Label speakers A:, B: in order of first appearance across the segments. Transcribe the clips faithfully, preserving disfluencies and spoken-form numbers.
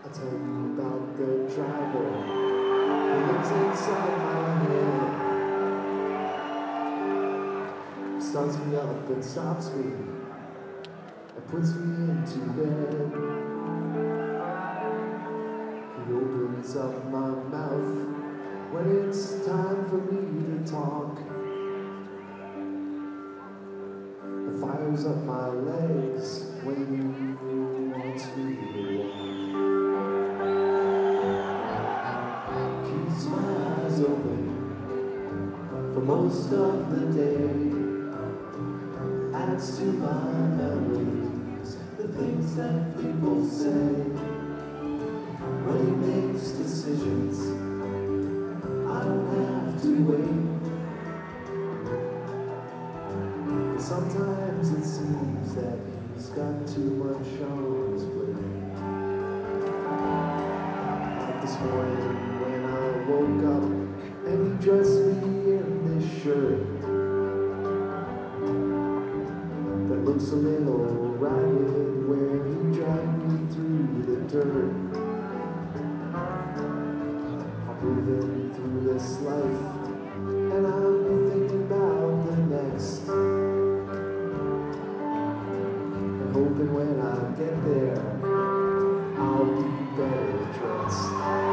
A: I'll tell you about the driver who lives inside my head. Starts me up and stops me and puts me into bed. He opens up my mouth when it's time for me to talk. He fires up my legs when he wants me to walk. Keeps my eyes open for most of the day. Adds to my memories the things that people say. When he makes decisions, I don't have to wait. But sometimes it seems that he's got too much on his plate. Like this morning when I woke up and he dressed me in this shirt that looks a little ragged, where he dragged me through the dirt. I'm moving through this life and I'm thinking about the next, and hoping when I get there I'll be better dressed.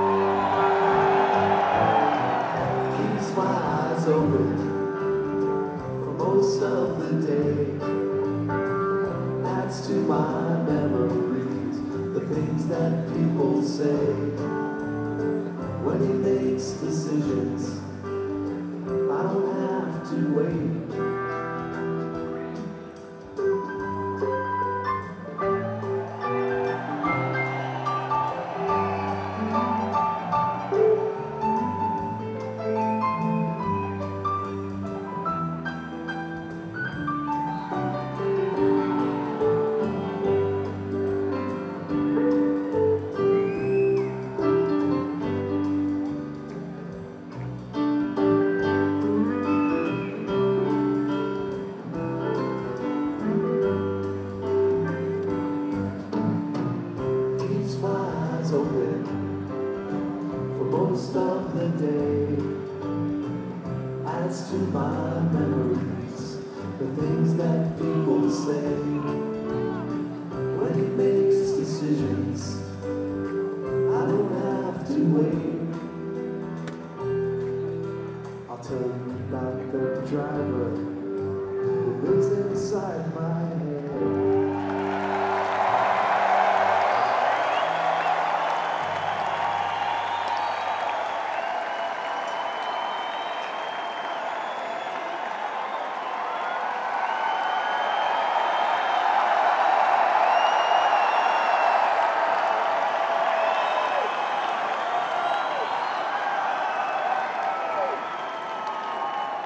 A: Keeps my eyes open for most of the day. Adds to my memories the things that people say. When he makes decisions, I don't have to wait. Open for most of the day. Adds to my memories the things that people say. When he makes decisions, I don't have to wait. I'll tell you about the driver who lives inside my head.